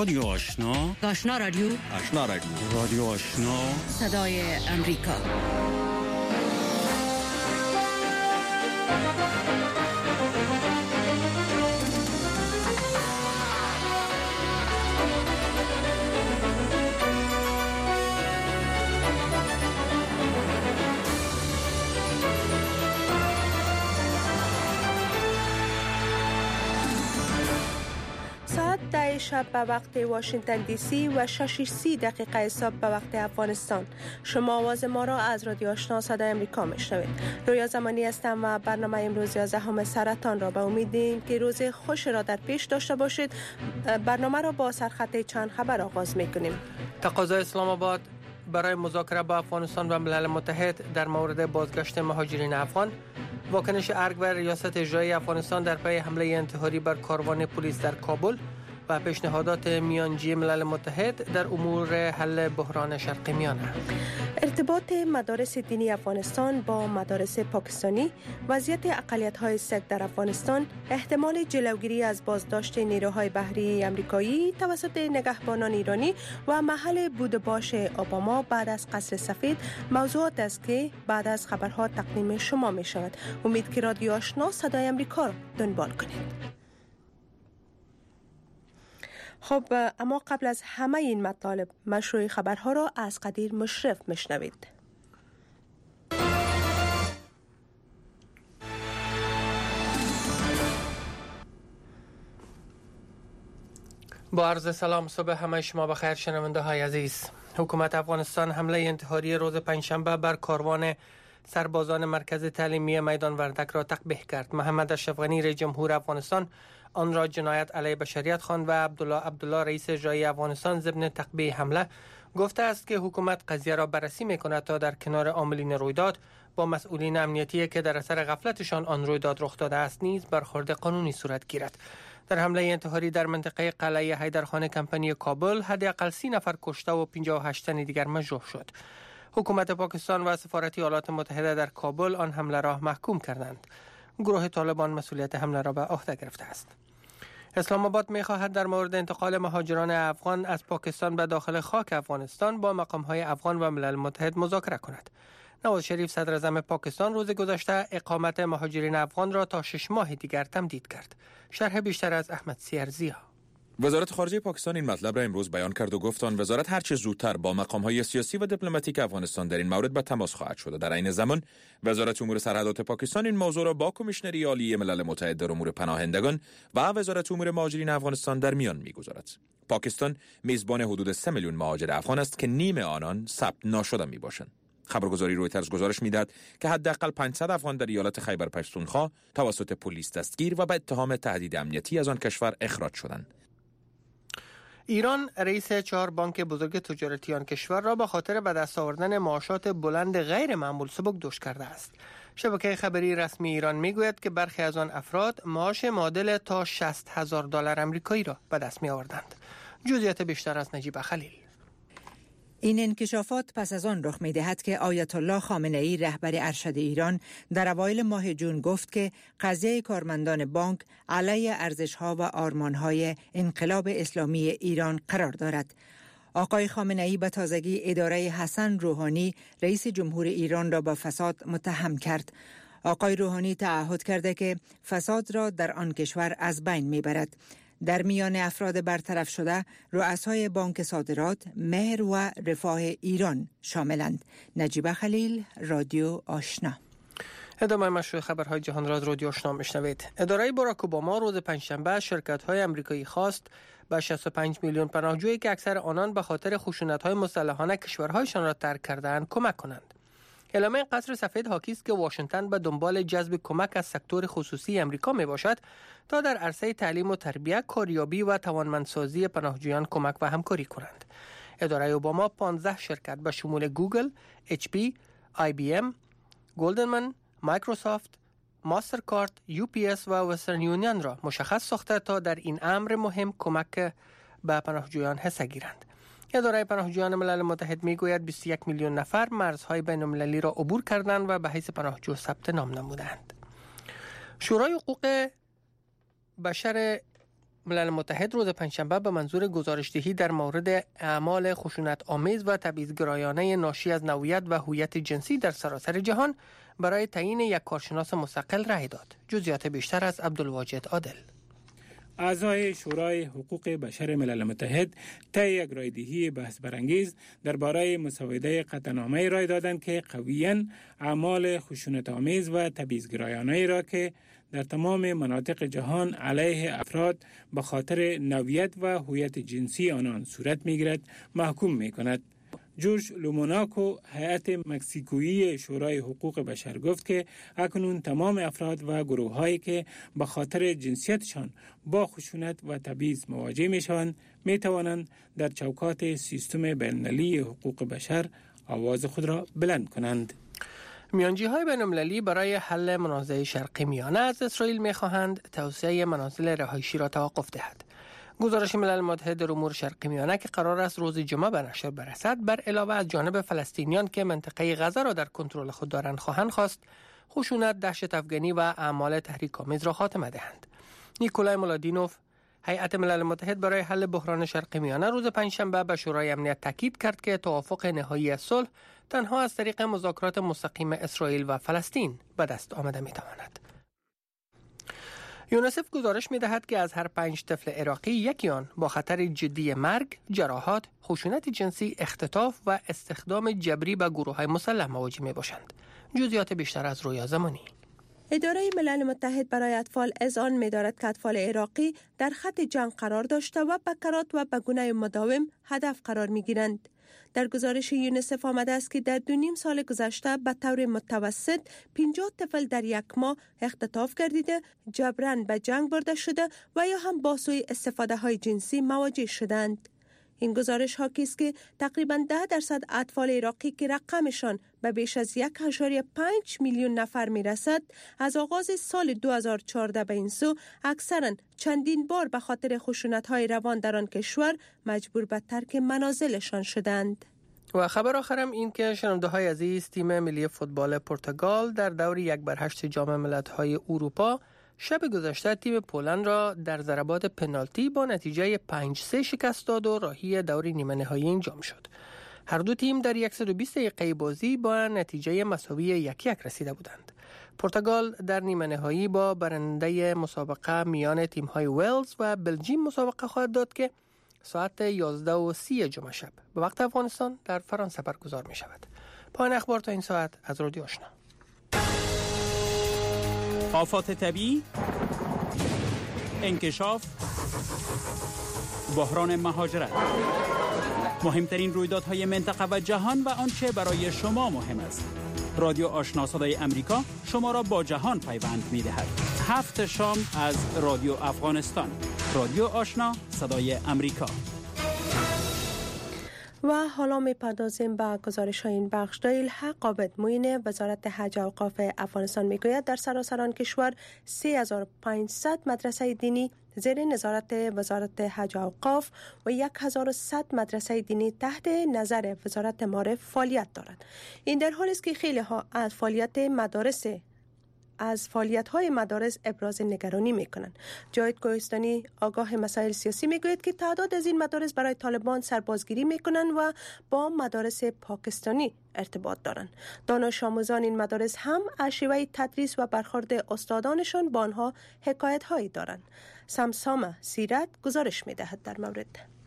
رادیو آشنا، آشنا رادیو، آشنا رادیو، رادیو آشنا، صدای امریکا. شب به وقت واشنگتن دی سی و 6:30 دقیقه صبح به وقت افغانستان. شما آواز ما را از رادیو آشنا صدای امریکا میشنوید. رویا زمانی هستم و برنامه امروز 11 سرطان را به امیدیم که روز خوش را در پیش داشته باشید. برنامه را با سرخط چند خبر آغاز میکنیم. تقاضای اسلام آباد برای مذاکره با افغانستان و ملل متحد در مورد بازگشت مهاجرین افغان، واکنش ارگ و ریاست اجرایی افغانستان در پی حمله انتحاری بر کاروان پلیس در کابل و پیشنهادات میانجی ملل متحد در امور حل بحران شرق میانه. ارتباط مدارس دینی افغانستان با مدارس پاکستانی، وضعیت اقلیت‌های سک در افغانستان، احتمال جلوگیری از بازداشت نیروهای بحری آمریکایی توسط نگهبانان ایرانی و محل بودباش اوباما بعد از قصر سفید موضوعات است که بعد از خبرها تقدیم شما می شود. امید که رادیو آشنا صدای امریکا را دنبال کنید. خب اما قبل از همه این مطالب مشروع خبرها را از قدیر مشرف میشنوید. با عرض سلام، صبح همه شما بخیر شنونده های عزیز. حکومت افغانستان حمله انتحاری روز پنجشنبه بر کاروان سربازان مرکز تعلیمی میدان وردک را تقبیح کرد. محمد اشرف غنی رئیس جمهور افغانستان آن را جنایت علیه بشریت خواند و عبدالله رئیس اجرایی افغانستان ضمن تقبیح حمله گفته است که حکومت قضیه را بررسی می‌کند تا در کنار عاملین رویداد با مسئولین امنیتی که در اثر غفلتشان آن رویداد رخ داده است نیز برخورد قانونی صورت گیرد. در حمله انتحاری در منطقه قلعه حیدرخان کمپانی کابل حداقل 30 نفر کشته و 58 تن دیگر مجروح شد. حکومت پاکستان و سفارت ایالات متحده در کابل آن حمله را محکوم کردند. گروه طالبان مسئولیت حمله را به عهده گرفته است. اسلام آباد می‌خواهد در مورد انتقال مهاجران افغان از پاکستان به داخل خاک افغانستان با مقام‌های افغان و ملل متحد مذاکره کند. نواز شریف صدر اعظم پاکستان روز گذشته اقامت مهاجرین افغان را تا 6 ماه دیگر تمدید کرد. شرح بیشتر از احمد سیرزیا. وزارت خارجه پاکستان این مطلب را امروز بیان کرد و گفت آن وزارت هر چه زودتر با مقام‌های سیاسی و دیپلماتیک افغانستان در این مورد به تماس خواهد شد. در این زمان وزارت امور سرحدات پاکستان این موضوع را با کمیشنری عالی ملل متحد در امور پناهندگان و وزارت امور مهاجرین افغانستان در میان می‌گذارد. پاکستان میزبان حدود 3 میلیون مهاجر افغان است که نیم آنان ثبت ناشده میباشند. خبرگزاری رویترز گزارش میدهد که حداقل 500 افغان در ایالت خیبر پختونخوا توسط پلیس دستگیر و به اتهام تهدید امنیتی از آن کشور اخراج شدند. ایران رئیس 4 بانک بزرگ تجارتی آن کشور را به خاطر به دست آوردن معاشات بلند غیر معمول سبکدوش کرده است. شبکه خبری رسمی ایران میگوید که برخی از آن افراد معاش معادل تا $60,000 آمریکایی را به دست می آوردند. جزئیات بیشتر از نجیب خلیل. این انکشافات پس از آن رخ می دهد که آیت الله خامنه ای رهبر ارشد ایران در اوایل ماه جون گفت که قضیه کارمندان بانک علیه ارزش‌ها و آرمان‌های انقلاب اسلامی ایران قرار دارد. آقای خامنه ای به تازگی اداره حسن روحانی رئیس جمهور ایران را به فساد متهم کرد. آقای روحانی تعهد کرده که فساد را در آن کشور از بین میبرد. در میان افراد برطرف شده رؤسای بانک صادرات، مهر و رفاه ایران شاملند. نجیب خلیل، رادیو آشنا. ادامه مشروع خبرهای جهان را از رادیو آشنا میشنوید. اداره باراک اوباما روز پنجشنبه شرکت‌های آمریکایی خواست به 65 میلیون پناهجویی که اکثر آنان به خاطر خشونت‌های مسلحانه کشورهایشان را ترک کرده‌اند کمک کنند. اعلامیه قصر سفید حاکی است که واشنگتن به دنبال جذب کمک از سکتور خصوصی امریکا می باشد تا در عرصه تعلیم و تربیت، کاریابی و توانمندسازی پناهجویان کمک و همکاری کنند. اداره اوباما 15 شرکت به شمول گوگل، اچ پی، آی بی ام، گلدمن، مایکروسافت، ماسترکارد، یو پی اس و وسترن یونین را مشخص ساخته تا در این امر مهم کمک به پناهجویان حصه گیرند. اداره پناهجویان ملل متحد میگوید 21 میلیون نفر مرزهای بین‌المللی را عبور کردند و به حیث پناهجو ثبت نام نمودند. شورای حقوق بشر ملل متحد روز پنجشنبه به منظور گزارش‌دهی در مورد اعمال خشونت آمیز و تبعیض‌گرایانه ناشی از نوعیت و هویت جنسی در سراسر جهان برای تعیین یک کارشناس مستقل رأی داد. جزئیات بیشتر از عبدالواجد عادل. اعضای شورای حقوق بشر ملل متحد طی یک رایدهی بحث برانگیز درباره مسوده قطعنامه رای دادند که قویاً اعمال خشونت‌آمیز و تبعیض‌گرایانه را که در تمام مناطق جهان علیه افراد به خاطر نوعیت و هویت جنسی آنان صورت می‌گیرد محکوم می‌کند. جورج لوموناکو هیئت مکزیکویی شورای حقوق بشر گفت که اکنون تمام افراد و گروه‌هایی که به خاطر جنسیتشان با خشونت و تبعیض مواجه می‌شوند می‌توانند در چوکات سیستم بین‌المللی حقوق بشر آواز خود را بلند کنند. میانجی‌های بین‌المللی برای حل منازعه شرق میانه از اسرائیل می‌خواهند توسعه منازل رهایشی را توقف دهد. گزارش ملل متحد در امور شرق میانه که قرار است روز جمعه به نشر برسد بر علاوه از جانب فلسطینیان که منطقه غزه را در کنترل خود دارند خواهند خواست خشونت، دهشت افغانی و اعمال تحریک‌آمیز را خاتمه دهند. نیکولای مولادینوف هیئت ملل متحد برای حل بحران شرق میانه روز پنجشنبه به شورای امنیت تاکید کرد که توافق نهایی صلح تنها از طریق مذاکرات مستقیم اسرائیل و فلسطین به دست آمده می‌تواند. یونیسف گزارش می‌دهد که از هر 5 طفل عراقی یکی آن با خطر جدی مرگ، جراحات، خشونت جنسی، اختطاف و استخدام جبری به گروه‌های مسلح مواجه می‌باشند. جزئیات بیشتر از رویا زمانی. اداره ملل متحد برای اطفال اذعان می‌دارد که اطفال عراقی در خط جنگ قرار داشته و به کرات و به گونه مداوم هدف قرار می‌گیرند. در گزارش یونیسف آمده است که در 2.5 سال گذشته به طور متوسط 50 طفل در یک ماه اختطاف گردیده، جبراً به جنگ برده شده و یا هم با سوء استفاده های جنسی مواجه شدند. این گزارش حاکی است که تقریباً 10% اطفال عراقی که رقمشان به بیش از 1.5 میلیون نفر میرسد از آغاز سال 2014 به این سو اکثراً چندین بار به خاطر خشونت‌های روان در آن کشور مجبور به ترک منازلشان شدند. و خبر آخرم این که شنونده‌های عزیز، تیم ملی فوتبال پرتغال در دور 1/8 جام ملت‌های اروپا شب گذشته تیم پولند را در ضربات پنالتی با نتیجه 5-3 شکست داد و راهی دور نیمه نهایی این جام شد. هر دو تیم در 120 دقیقه بازی با نتیجه مساوی 1-1 رسیده بودند. پرتغال در نیمه نهایی با برنده مسابقه میان تیم‌های ولز و بلژیم مسابقه خواهد داد که ساعت 11:30 جمعه شب به وقت افغانستان در فرانسه برگزار می شود. پایان اخبار تا این ساعت از رادیو آشنا. آفات طبیعی، انکشاف، بحران مهاجرت، مهمترین رویدادهای منطقه و جهان و آنچه برای شما مهم است. رادیو آشنا صدای امریکا شما را با جهان پیوند می دهد. 7 شام از رادیو افغانستان. رادیو آشنا صدای امریکا. و حالا می‌پردازیم به گزارش‌های این بخش. دایالحق عابد معین وزارت حج و اوقاف افغانستان می‌گوید در سراسر آن کشور 3500 مدرسه دینی زیر نظارت وزارت حج و اوقاف و 1100 مدرسه دینی تحت نظر وزارت معارف فعالیت دارند. این در حالی است که خیلی ها از فعالیت‌های مدارس ابراز نگرانی می‌کنند. جاوید کوهستانی آگاه مسائل سیاسی می‌گوید که تعداد از این مدارس برای طالبان سربازگیری می‌کنند و با مدارس پاکستانی ارتباط دارند. دانش آموزان این مدارس هم از شیوه تدریس و برخورد استادانشان با آنها حکایت‌هایی دارند. سمسامه سیرت گزارش می‌دهد در مورد.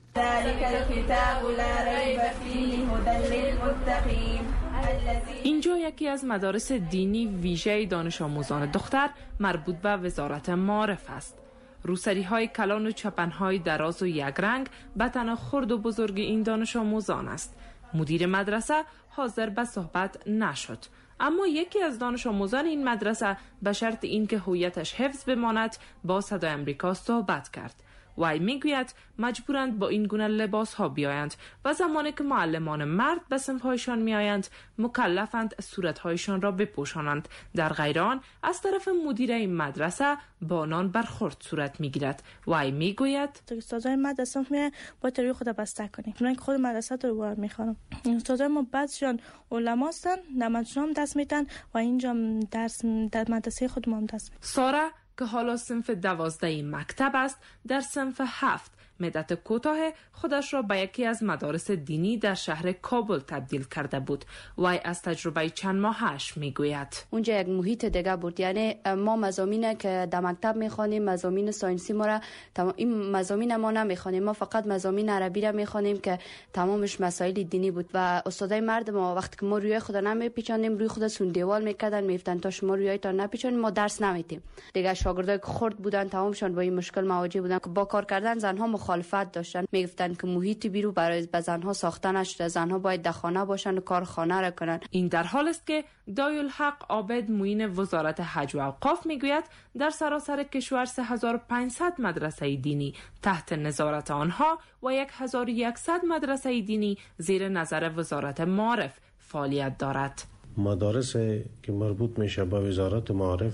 اینجا یکی از مدارس دینی ویژه دانش آموزان دختر مربوط به وزارت معارف است. روسری‌های کلان و چپن‌های دراز و یک رنگ به تناخورد و بزرگ این دانش آموزان است. مدیر مدرسه حاضر به صحبت نشد، اما یکی از دانش آموزان این مدرسه به شرط اینکه هویتش حفظ بماند با صدای امریکا صحبت کرد. وی میگوید مجبورند با این گونه لباس ها بیایند و زمانی که معلمان مرد به صنفهایشان میآیند مکلفند صورتهایشان را بپوشانند. در غیر آن از طرف مدیر این مدرسه با آنان برخورد صورت میگیرد. وی میگوید استادای مدرسه میگن با روی خود بسته کنیم، من خود مدرسه رو وارد میخوام. استادای ما بعضیشان علما هستند، نمازشون هم دست میدن و اینجا درس در مدرسه خود ما هم دست میدن. سارا که حالا صنف 12 مکتب است در صنف 7 مدت کوتاه خودش را به یکی از مدارس دینی در شهر کابل تبدیل کرده بود. وی از تجربه چند ماهش میگوید اونجا یک محیط دیگه بود. یعنی ما مضامین که در مکتب میخوانیم، مضامین ساینسی ما را این مضامین ما نمیخوانیم، ما فقط مضامین عربی را میخوانیم که تمامش مسائل دینی بود و استادای مرد ما وقتی که ما روی خدا نمیپیچانیم روی خدا سون دیوال میکردن، میفتن تا شما رویتان نپیچانیم ما درس نمیدیم. دیگه شاگردای که خرد بودن تمامشون با این مشکل مواجه بودن که با کار کردن زنها مخالفت داشتن، میگفتن که محیط بیرو برای زنها ساخته نشده، زنها باید در خانه باشن و کار خانه را کنن. این در حال است که دایالحق عابد معین وزارت حج و اوقاف میگوید در سراسر کشور 3500 مدرسه دینی تحت نظارت آنها و 1100 مدرسه دینی زیر نظر وزارت معارف فعالیت دارد. مدارس که مربوط میشه به وزارت معارف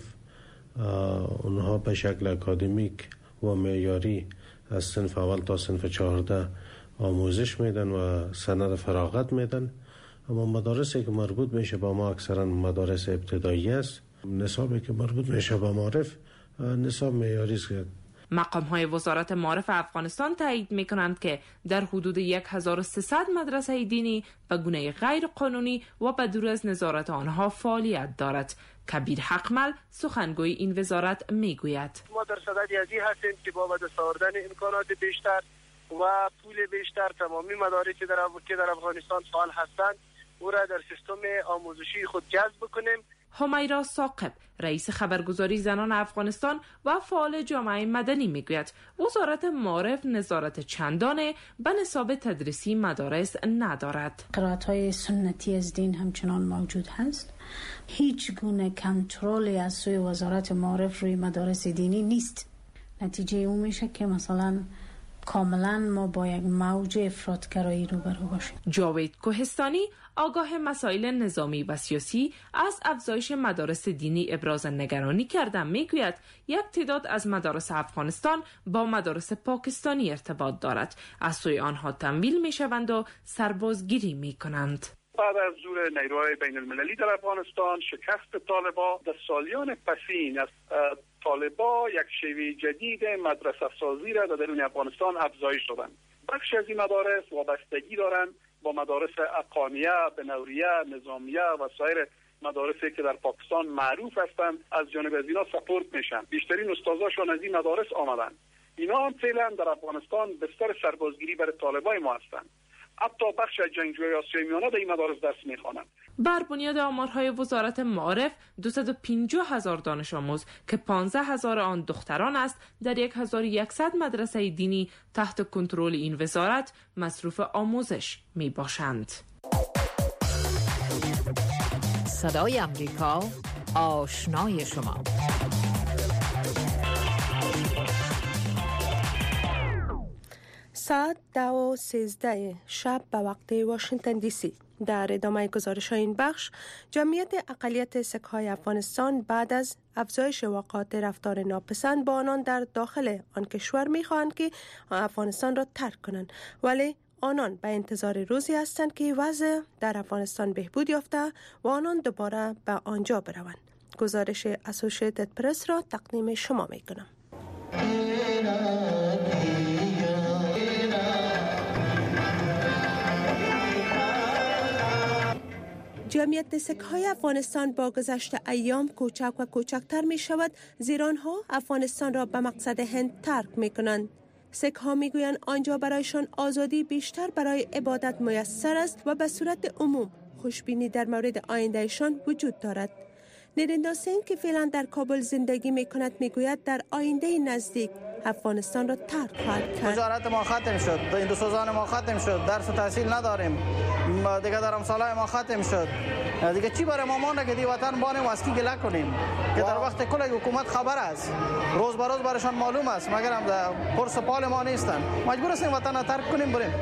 اونها به شکل اکادمیک و معیاری از صنف اول تا صنف 14 آموزش میدن و سند فراغت میدن. اما مدارسی که مربوط میشه با ما اکثرا مدارس ابتدایی است. نصابی که مربوط میشه با معارف نصاب معیاری است. مقام‌های وزارت معارف افغانستان تایید می‌کنند که در حدود 1300 مدرسه دینی به گونه غیر قانونی و به دور از نظارت آنها فعالیت دارد. کبیر حقمل سخنگوی این وزارت میگوید ما در صدد ازی هستیم که با دست آوردن امکانات بیشتر و پول بیشتر تمامی مدارسی که در افغانستان فعال هستند او را در سیستم آموزشی خود جذب کنیم. همیرا ثاقب رئیس خبرگزاری زنان افغانستان و فعال جامعه مدنی میگوید وزارت معارف نظارت چندانه به نصاب تدریسی مدارس ندارد. قرائت‌های سنتی از دین همچنان موجود هست. هیچ گونه کنترلی از سوی وزارت معارف روی مدارس دینی نیست. نتیجه اون میشه که مثلا کاملا ما با یک موج افراطگرایی روبرو باشیم. جاوید کوهستانی آگاه مسائل نظامی و سیاسی از افزایش مدارس دینی ابراز نگرانی کرده میگوید یک تعداد از مدارس افغانستان با مدارس پاکستانی ارتباط دارد، از سوی آنها تمویل میشوند و سربازگیری میکنند. بعد از ظهور نیروهای بین المللی در افغانستان شکست طالبان در سالیان پسین از طالبان یک شیوه جدید مدرسه سازی را در درون افغانستان افزایش دادند. بخش از این مدارس وابستگی دارند با مدارس اقانیه، بنوریه، نظامیه و سایر مدارسی که در پاکستان معروف هستند از جانب از اینا سپورت میشن. بیشترین استاداشون از این مدارس آمدن. اینا هم فعلا در افغانستان بستر سربازگیری برای طالبان ما هستند. حتی بخش از جنگجوی آسیای میانه در این مدارس درس میخوانند. بر بنیاد آمارهای وزارت معارف 250,000 دانش آموز که 15,000 آن دختران است در 1100 مدرسه دینی تحت کنترل این وزارت مصروف آموزش می باشند. صدای امریکا آشنای شما. ساعت 10:13 شب به وقت واشنگتن دی سی. در ادامه گزارش این بخش، جمعیت اقلیت سک‌های افغانستان بعد از افزایش واقعات رفتار ناپسند با آنان در داخل آن کشور می‌خواهند که افغانستان را ترک کنند، ولی آنان به انتظار روزی هستند که وضع در افغانستان بهبود یافته و آنان دوباره به آنجا بروند. گزارش اسوسییتد پرس را تقدیم شما می‌کنم. جمعیت سک‌های افغانستان با گذشت ایام کوچک و کوچکتر می شود، زیرا آنها افغانستان را به مقصد هند ترک می کنند. سک‌ها می گویند آنجا برایشان آزادی بیشتر برای عبادت میسر است و به صورت عموم خوشبینی در مورد آیندهشان وجود دارد. نریندر سنگ که فعلا در کابل زندگی می کند می گوید در آینده نزدیک افغانستان را ترک خواهد کرد. تجارت ما ختم شد، هندوسوزان ما ختم شد، درس و تحصیل نداریم، دیگه در امثال ما ختم شد. دیگه چی برای ما مونده که دی وطن بانیم و از کی گله کنیم که در وقت کل حکومت خبر است، روز به روز برایشان معلوم است، مگر هم در پرس پال ما نیستن. مجبور هستیم وطن را ترک کنیم بریم.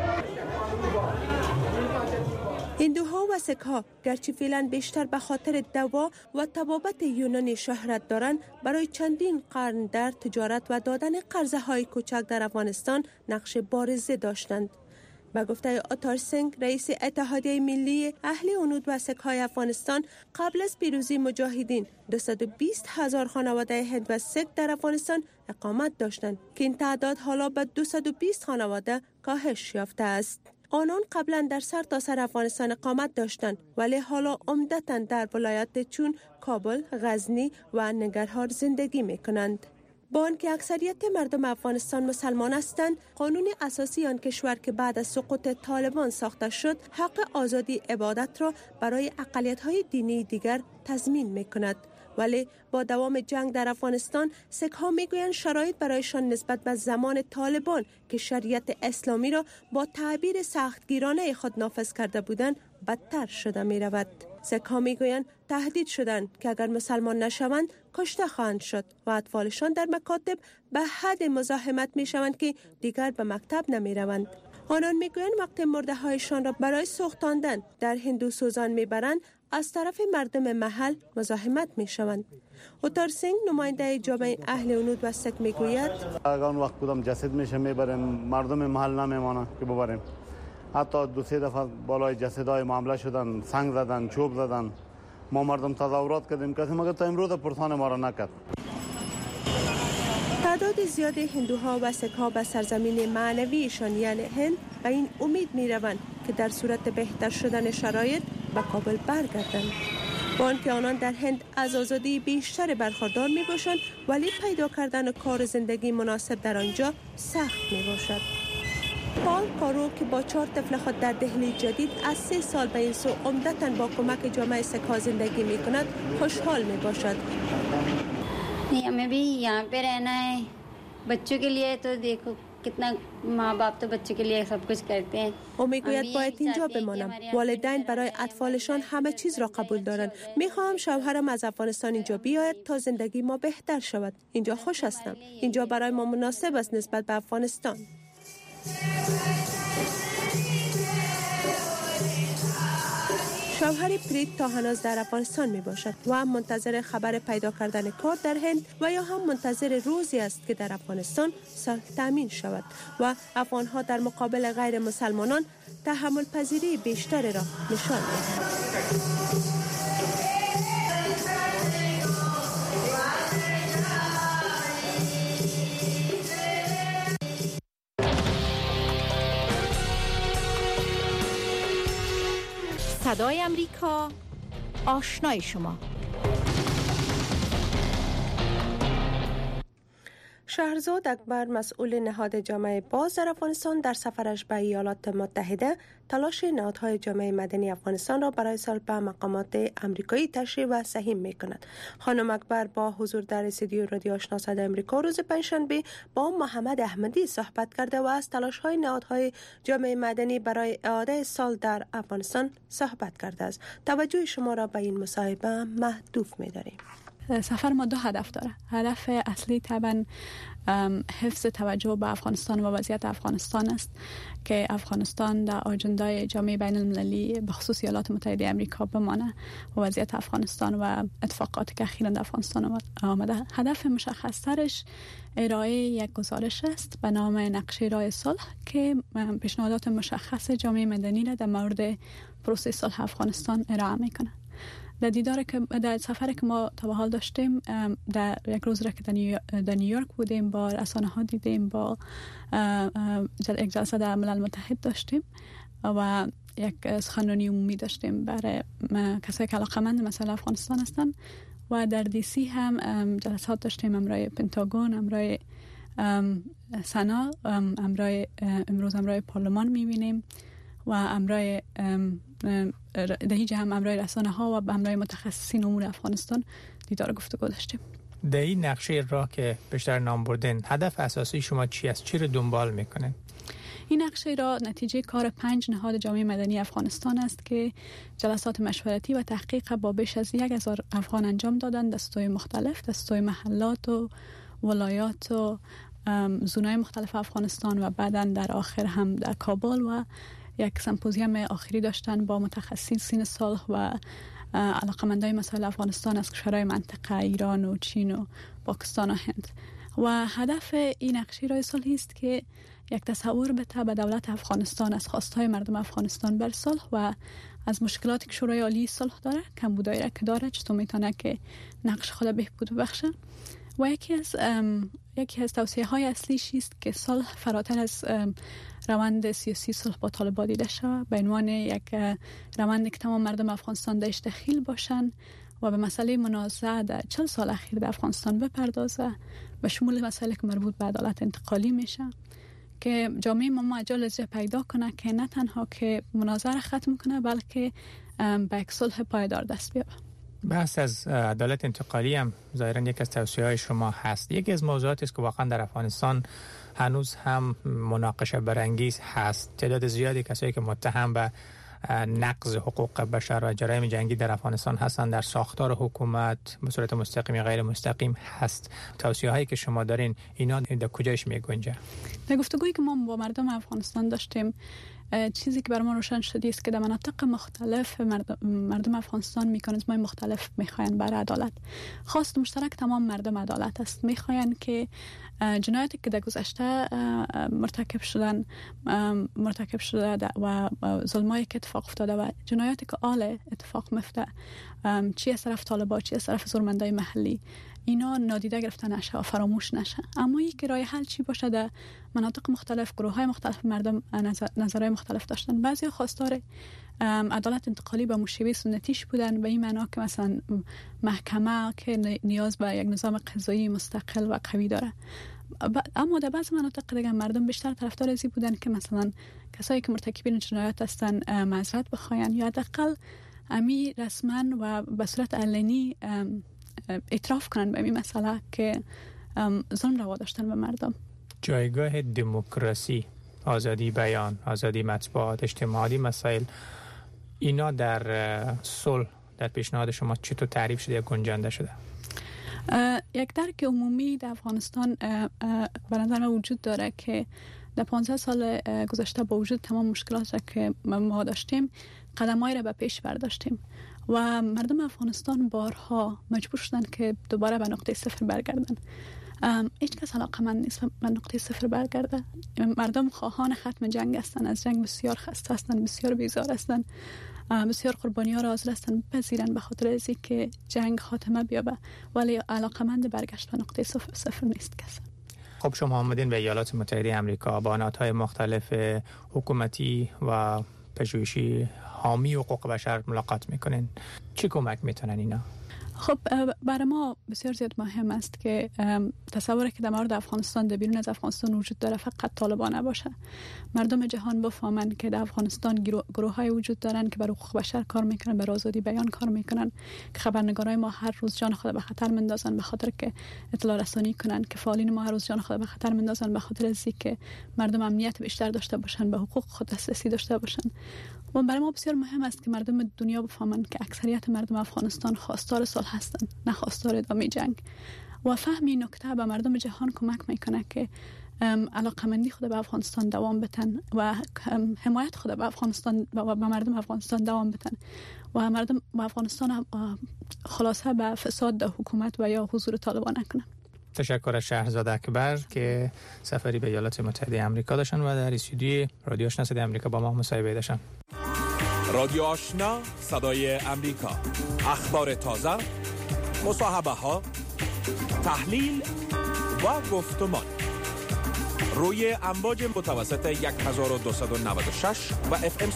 هندوها و سک‌ها گرچه فعلا بیشتر به خاطر دوا و طبابت یونانی شهرت دارند، برای چندین قرن در تجارت و دادن قرضه‌های کوچک در افغانستان نقش بارزی داشتند. به گفته آتار سینگ رئیس اتحادیه ملی اهل هنود و سک‌های افغانستان، قبل از پیروزی مجاهدین 220,000 خانواده هند و سک در افغانستان اقامت داشتند که این تعداد حالا به 220 خانواده کاهش یافته است. آنان قبلا در سرتاسر افغانستان اقامت داشتند ولی حالا عمدتاً در ولایات چون کابل، غزنی و ننگرهار زندگی می کنند. با آنکه اکثریت مردم افغانستان مسلمان هستند، قانون اساسی آن کشور که بعد از سقوط طالبان ساخته شد، حق آزادی عبادت را برای اقلیت‌های دینی دیگر تضمین می‌کند. ولی با دوام جنگ در افغانستان، سک‌ها می‌گویند شرایط برایشان نسبت به زمان طالبان که شریعت اسلامی را با تعبیر سختگیرانه خود نافذ کرده بودند، بدتر شده می‌رود. سک‌ها می‌گویند تهدید شدند که اگر مسلمان نشوند کشته خواهند شد و اطفالشان در مکاتب به حد مزاحمت می‌شوند که دیگر به مکتب نمی‌روند. آنان می‌گویند وقتی مرده‌هایشان را برای سوختاندن در هندو سوزان می‌برند، از طرف مردم محل مزاحمت می‌شوند. آتار سینگ نماینده جامعه اهل هنود و سک می‌گوید اگر اون وقت کدام جسد میشه میبریم، مردم محل نمیمانه که ببریم. حتی 2-3 دفعه بالای جسدهای معامله شدن، سنگ زدن، چوب زدن. ما مردم تظاهرات کردیم، کسی مگر تا امروز پرسان ما را نکرد. تعداد زیاد هندوها و سک‌ها به سرزمین معنویشان یعنی هند به این امید می‌روند که در صورت بهتر شدن شرایط به کابل برگردند. با آنکه آنان در هند از آزادی بیشتر برخوردار می‌باشند، ولی پیدا کردن کار زندگی مناسب در آنجا سخت می‌باشد. پال کارو که با 4 طفل خود در دهلی جدید از 3 سال به این سو عمدتاً با کمک جامعه سک‌ها زندگی می‌کند، خوشحال می‌باشد. हमें भी यहाँ पे रहना है बच्चों के लिए तो देखो कितना माँ बाप तो बच्चों के लिए सब कुछ करते हैं. او میگوید باید اینجا بمانم. والدین برای اطفالشان همه چیز را قبول دارند. میخواهم شوهرم از افغانستان اینجا بیاید تا زندگی ما بهتر شود. اینجا خوش هستم. اینجا برای ما مناسب است نسبت به افغانستان. شوهر پریت تا هنوز در افغانستان می باشد و هم منتظر خبر پیدا کردن کار در هند و یا هم منتظر روزی است که در افغانستان صلح تامین شود و افغانها در مقابل غیر مسلمانان تحمل پذیری بیشتر را نشان دهند. صدای امریکا، آشنای شما. شهرزاد اکبر، مسئول نهاد جامعه باز در افغانستان، در سفرش به ایالات متحده تلاش نهادهای جامعه مدنی افغانستان را برای ارسال به مقامات امریکایی تشریح و سهیم می‌کند. خانم اکبر با حضور در استودیو رادیو آشنا صدای امریکا روز پنجشنبه با محمد احمدی صحبت کرده و از تلاش‌های نهادهای جامعه مدنی برای اعاده سال در افغانستان صحبت کرده است. توجه شما را به این مصاحبه محدود می‌داریم. سفر ما 2 هدف داره. هدف اصلی طبعا حفظ توجه به افغانستان و وضعیت افغانستان است که افغانستان در آجندای جامعه بین المللی به خصوص ایالات متحده امریکا بمانه و وضعیت افغانستان و اتفاقاتی که اخیراً در افغانستان آمده. هدف مشخص ترش ارائه یک گزارش است به نام نقشه راه صلح که پیشنهادات مشخص جامعه مدنی را در مورد پروسه صلح افغانستان ارائه میکنه. در سفری که ما تا به حال داشتیم، در یک روز را که در نیویورک بودیم، با رسانه ها دیدیم، با یک جلسه در ملل متحد داشتیم و یک سخنرانی عمومی داشتیم برای کسایی که علاقه‌مند مسئله افغانستان هستند و در دی سی هم جلسات داشتیم، همراه پنتاگون، همراه سنا، امروز همراه پارلمان می‌بینیم و همراه دهیجه هم همراه رسانه ها و همراه متخصصین امور افغانستان دیدار گفتگو داشتیم. در این نقشه راه که بیشتر نام بردن، هدف اساسی شما چی است؟ چی رو دنبال میکنن؟ این نقشه را نتیجه کار 5 نهاد جامعه مدنی افغانستان است که جلسات مشورتی و تحقیق با بیش از 1000 افغان انجام دادند، دستای مختلف، دستای محلات و ولایات و زونای مختلف افغانستان و بعداً در آخر هم در کابل و یک سمپوزیوم آخری داشتن با متخصصین صلح و علاقمندای مسائل افغانستان از کشورهای منطقه، ایران و چین و پاکستان و هند. و هدف این نقشه راه صلح است که یک تصور بده به دولت افغانستان از خواستهای مردم افغانستان بر صلح و از مشکلاتی که شورای عالی صلح داره، کمبودایی را که داره، چطور میتونه که نقش خود بهبود ببخشه. و یکی از توصیه های اصلیش است که صلح فراتر از روند سیاسی صلح با طالبان دیده شود، به عنوان یک روندی که تمام مردم افغانستان درش دخیل باشن و به مسئله منازعه در 40 سال اخیر در افغانستان بپردازه، به شمول مسائلی که مربوط به عدالت انتقالی میشه، که جامعه ما مجال پیدا کنه که نه تنها که منازعه ختم کنه بلکه به یک صلح پایدار دست بیابه. بحث از عدالت انتقالی هم ظاهراً یک از توصیه‌های شما هست. یکی از موضوعاتی است که واقعا در افغانستان هنوز هم مناقشه برانگیز هست. تعداد زیادی کسایی که متهم به نقض حقوق بشر و جرایم جنگی در افغانستان هستند در ساختار حکومت به صورت مستقیم یا غیر مستقیم هست. توصیه‌هایی که شما دارین اینا در کجاش می‌گنجه؟ در گفتگویی که ما با مردم افغانستان داشتیم، چیزی که بر ما روشن شده است که در مناطق مختلف مردم افغانستان مکانیزم‌های مختلف می‌خواین برای عدالت. خواست مشترک تمام مردم عدالت است. می‌خواین که جنایاتی که در گذشته مرتکب شده و ظلمایی که اتفاق افتاده و جنایاتی که آل اتفاق میفته، چی از طرف طالبان چی از طرف زورمندای محلی، اینا نادیده گرفته نشه و فراموش نشه. اما یک راه حل چی باشه؟ در مناطق مختلف گروه‌های مختلف مردم نظرهای مختلف داشتن. بعضی خواستار عدالت انتقالی به مشابه سنتیش بودن، به این معنا که مثلا محکمه که نیاز به یک نظام قضایی مستقل و قوی داره. اما در بعض مناطق دیگه مردم بیشتر طرفدار ازی بودن که مثلا کسایی که مرتکبین جنایات هستن معذرت بخواین یا حداقل امی رسما و به صورت علنی اعتراف کنن به این مسئله که ظلم روا داشتن به مردم. جایگاه دموکراسی، آزادی بیان، آزادی مطبوعات، اجتماعی مسائل، اینا در صلح در پیشنهاد شما چطور تعریف شده یا گنجانده شده؟ یک درک عمومی در افغانستان به نظر من وجود داره که در 15 سال گذشته با وجود تمام مشکلاتی که ما داشتیم قدم‌هایی را به پیش برداشتیم و مردم افغانستان بارها مجبور شدن که دوباره به نقطه صفر برگردن. هیچ کس علاقه‌مند نیست به نقطه صفر برگرده. مردم خواهان ختم جنگ هستند، از جنگ بسیار خسته هستند، بسیار بیزار هستند، بسیار قربانی‌ها را حاضر هستند بپذیرند به خاطر از اینکه جنگ خاتمه بیابه، ولی علاقه‌مند برگشت به نقطه صفر نیست کس. خب شما آمدین به ایالات متحده آمریکا، با نهادهای مختلف حکومتی و پژوهشی حامی حقوق بشر ملاقات میکنین. چی کمک میتونن اینا؟ خب برای ما بسیار زیاد مهم است که تصوری که در مورد افغانستان در بیرون از افغانستان وجود داره فقط طالبان نباشه. مردم جهان بفهمند که در افغانستان گروه‌های وجود دارن که برای حقوق بشر کار میکنن، برای آزادی بیان کار میکنن، که خبرنگارای ما هر روز جان خود به خطر میندازن به خاطر که اطلاع رسانی کنن، که فعالین ما هر روز جان خود به خطر میندازن به خاطر اینکه مردم امنیت بیشتر داشته باشن، به حقوق خود دسترسی داشته باشن. و برای ما بسیار مهم است که مردم دنیا بفهمند که اکثریت مردم افغانستان خواستار صلح هستند، نه خواستار ادامه جنگ. و فهم این نکته به مردم جهان کمک میکنه که علاقمندی خود به افغانستان دوام بتن و حمایت خود به افغانستان و به مردم افغانستان دوام بتن و مردم به افغانستان خلاصه به فساد در حکومت و یا حضور طالبان نکنن. تشکر از شهرزاد اکبر که سفری به ایالات متحده آمریکا داشتن و در استودیوی رادیو آشنا صدای آمریکا با ما مصاحبه داشتن. رادیو آشنا صدای آمریکا، اخبار تازه، مصاحبه ها، تحلیل و گفتمان روی امواج متوسط 1296 و FM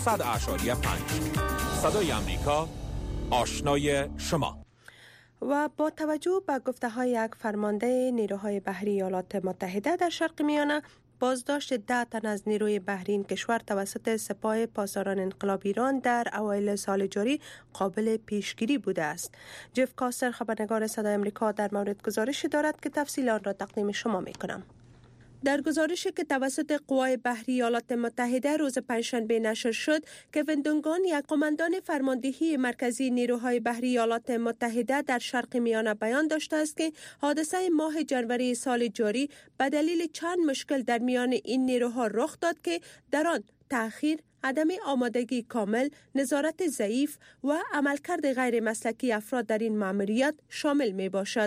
100.5 صدای آمریکا، آشنای شما. و با توجه به گفته‌های یک فرمانده نیروهای بحری ایالات متحده در شرق میانه، بازداشت 10 تن از نیروی بحری این کشور توسط سپاه پاسداران انقلاب ایران در اوایل سال جاری قابل پیشگیری بوده است. جف کاستر خبرنگار صدای آمریکا در مورد گزارشی دارد که تفصیل آن را تقدیم شما می‌کنم. در گزارشی که توسط قوای بحری ایالات متحده روز پنجشنبه نشر شد، کوین دونگان، یک قماندان فرماندهی مرکزی نیروهای بحری ایالات متحده در شرق میانه، بیان داشته است که حادثه ماه جنوری سال جاری به دلیل چند مشکل در میان این نیروها رخ داد که در آن تأخیر، عدم آمادگی کامل، نظارت ضعیف و عملکرد غیر مسلکی افراد در این مأموریت شامل می باشد.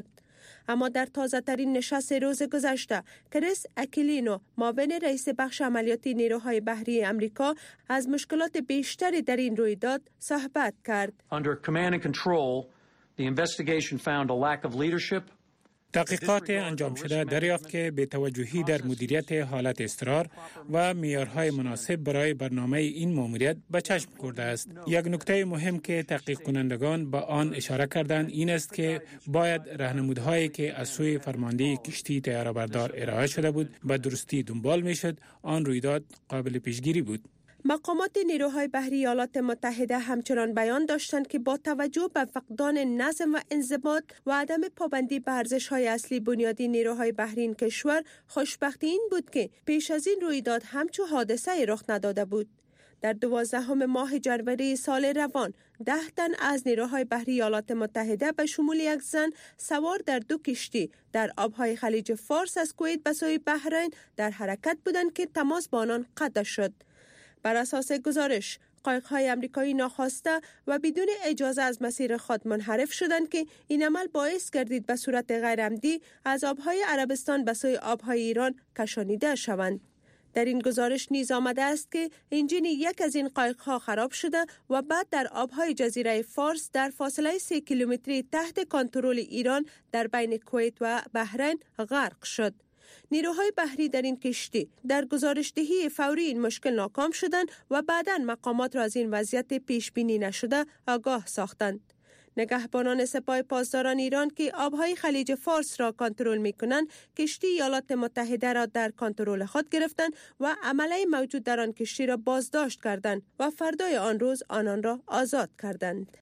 اما در تازه ترین نشست روز گذشته کریس اکیلینو معاون رئیس بخش عملیاتی نیروهای بحری امریکا از مشکلات بیشتری در این رویداد صحبت کرد. Under command and control, the investigation found a lack of leadership. تحقیقات انجام شده دریافت که بی‌توجهی در مدیریت حالت اضطرار و معیارهای مناسب برای برنامه این ماموریت به چشم خورده است. یک نکته مهم که تحقیق کنندگان به آن اشاره کردند این است که باید راهنمودهایی که از سوی فرمانده کشتی طیاره‌بردار ارائه شده بود به درستی دنبال می‌شد. آن رویداد قابل پیشگیری بود. مقامات نیروهای بحری ایالات متحده همچنان بیان داشتند که با توجه به فقدان نظم و انضباط و عدم پابندی به ارزش‌های اصلی بنیادی نیروهای بحری این کشور، خوشبختی این بود که پیش از این رویداد همچو حادثه رخ نداده بود. در 12 ماه جنوری سال روان 10 تن از نیروهای بحری ایالات متحده به شمول یک زن سوار در 2 کشتی در آبهای خلیج فارس از کویت به سوی بحرین در حرکت بودند که تماس با آنان قطع شد. بر اساس گزارش، قایق‌های آمریکایی ناخواسته و بدون اجازه از مسیر خود منحرف شدند که این عمل باعث گردید به صورت غیر عمدی از آبهای عربستان به سوی آبهای ایران کشانیده شوند. در این گزارش نیز آمده است که انجین یک از این قایق‌ها خراب شده و بعد در آبهای جزیره فارس در فاصله 3 کیلومتری تحت کنترل ایران در بین کویت و بحرین غرق شد. نیروهای بحری در این کشتی در گزارشدهی فوری این مشکل ناکام شدند و بعداً مقامات را از این وضعیت پیش بینی نشده آگاه ساختند. نگهبانان سپاه پاسداران ایران که آبهای خلیج فارس را کنترل می‌کنند، کشتی ایالات متحده را در کنترل خود گرفتند و عمله موجود در آن کشتی را بازداشت کردند و فردای آن روز آنان را آزاد کردند.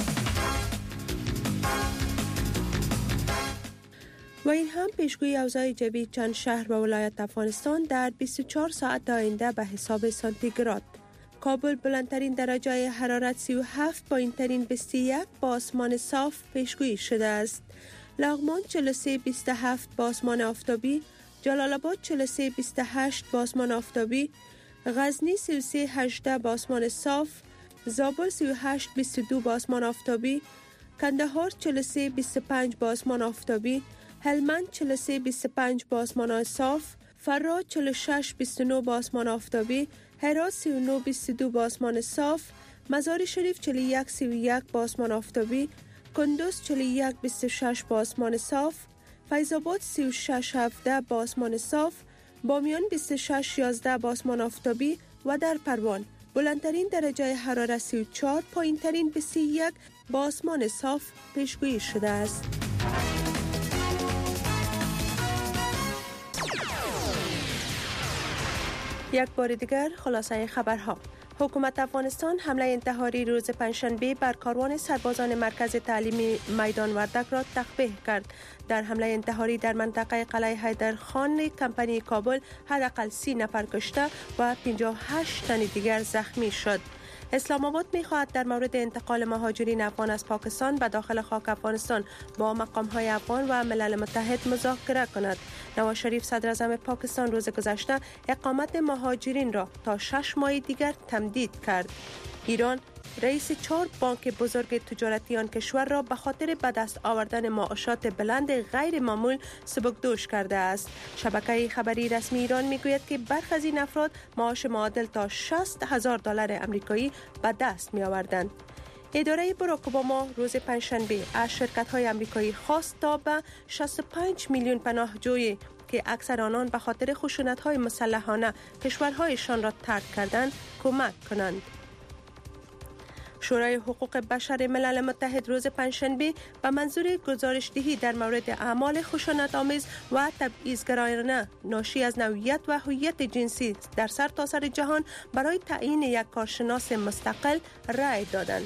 و این هم پیشگویی اوضاع جوی چند شهر و ولایت افغانستان در 24 ساعت آینده به حساب سانتیگراد. کابل بلندترین درجه حرارت 37، پایینترین 21 با آسمان صاف پیشگویی شده است. لغمان 43-27 با آسمان آفتابی، جلال آباد 43-28 با آسمان آفتابی، غزنی 33-18 با آسمان صاف، زابل 38-22 با آسمان آفتابی، کندهار 43-25 با آسمان آفتابی، هلمند 43-25 با آسمان صاف، فرا 46-29 با آسمان آفتابی، هرات 39-22 با آسمان صاف، مزار شریف 41-31 با آسمان آفتابی، کندوز 41-26 با آسمان صاف، فیض آباد 36-17 با آسمان صاف، بامیان 26-11 با آسمان آفتابی و در پروان بلندترین درجه حرارت 34، پایینترین 21 با آسمان صاف پیشگویی شده است. یک بار دیگر خلاصه خبرها. حکومت افغانستان حمله انتحاری روز پنجشنبه بر کاروان سربازان مرکز تعلیمی میدان وردک را تقبیح کرد. در حمله انتحاری در منطقه قلعه حیدرخان کمپانی کابل حداقل 30 نفر کشته و 58 تن دیگر زخمی شد. اسلام آباد می‌خواهد در مورد انتقال مهاجرین افغان از پاکستان به داخل خاک افغانستان با مقام‌های افغان و ملل متحد مذاکره کند. نواز شریف صدر اعظم پاکستان روز گذشته اقامت مهاجرین را تا 6 ماه دیگر تمدید کرد. ایران رئیس 4 بانک بزرگ تجارتی آن کشور را به خاطر به دست آوردن معاشات بلند غیر معمول سبکدوش کرده است. شبکه خبری رسمی ایران میگوید که برخی از این افراد معاش معادل تا $60,000 آمریکایی به دست می آوردند. اداره باراک اوباما روز پنجشنبه از شرکت‌های آمریکایی خواست تا به 65 میلیون پناهجویی که اکثر آنان به خاطر خشونت‌های مسلحانه کشورهایشان را ترک کردند کمک کنند. شورای حقوق بشر ملل متحد روز پنجشنبه به منظور گزارش‌دهی در مورد اعمال خشونت‌آمیز و تبعیض‌گرایانه ناشی از نوعیت و هویت جنسی در سرتاسر جهان برای تعیین یک کارشناس مستقل رأی دادند.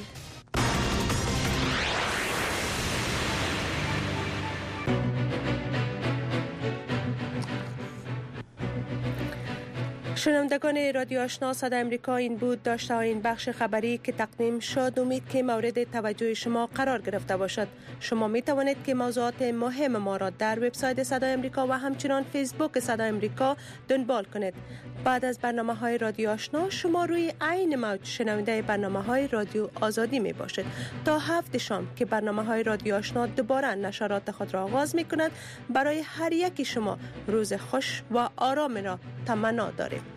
شنوندگان رادیو آشنا صدای امریکا، این بود داشته این بخش خبری که تقدیم شد. امید که مورد توجه شما قرار گرفته باشد. شما می توانید که موضوعات مهم ما را در وبسایت صدای امریکا و همچنان فیسبوک صدای امریکا دنبال کنید. بعد از برنامه‌های رادیو آشنا شما روی عین موج شنونده برنامه‌های رادیو آزادی می باشید. تا 7 شام که برنامه‌های رادیو آشنا دوباره نشرات خود را آغاز می کند، برای هر یکی شما روز خوش و آرام را تمنا داریم.